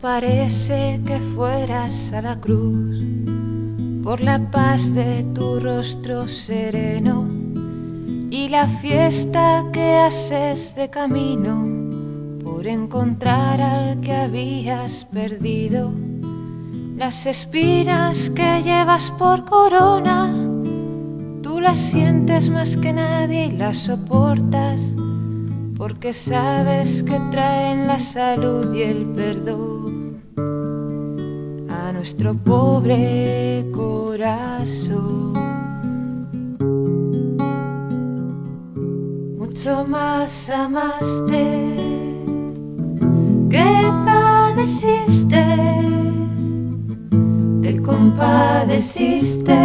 Parece que fueras a la cruz por la paz de tu rostro sereno y la fiesta que haces de camino por encontrar al que habías perdido. Las espinas que llevas por corona, tú las sientes más que nadie y las soportas, porque sabes que traen la salud y el perdón a nuestro pobre corazón. Mucho más amaste que padeciste, te compadeciste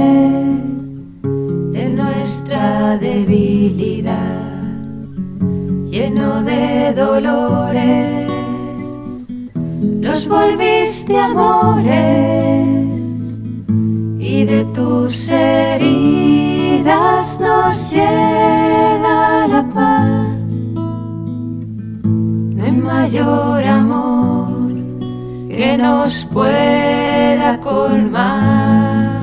de nuestra debilidad. Lleno de dolores, los volviste amores, y de tus heridas nos llega la paz. No hay mayor amor que nos pueda colmar,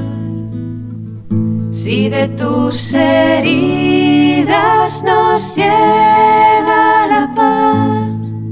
si de tus heridas nos llega la paz.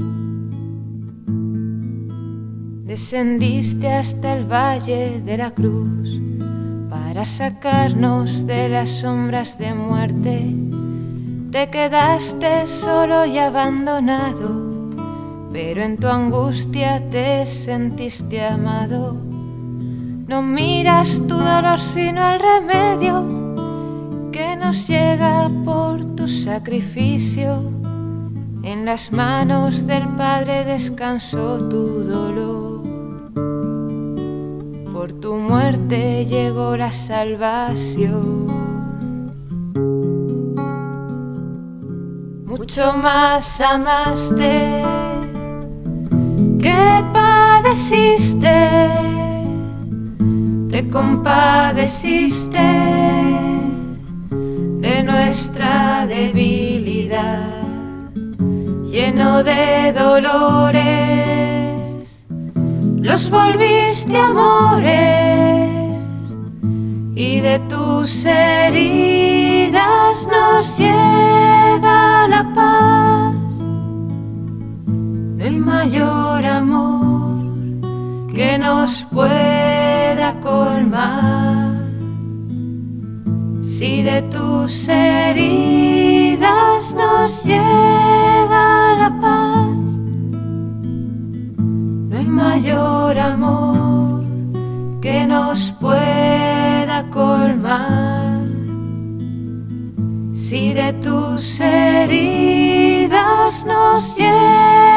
Descendiste hasta el valle de la cruz para sacarnos de las sombras de muerte. Te quedaste solo y abandonado, pero en tu angustia te sentiste amado. No miras tu dolor sino el remedio que nos llega por tu sacrificio. En las manos del Padre descansó tu dolor. Por tu muerte llegó la salvación. Mucho más amaste que padeciste, te compadeciste de nuestra debilidad. Lleno de dolores, los volviste amores, y de tus heridas nos llega la paz. No hay mayor amor que nos pueda colmar, si de tus heridas nos llega la paz. No hay mayor amor que nos pueda colmar, si de tus heridas nos llega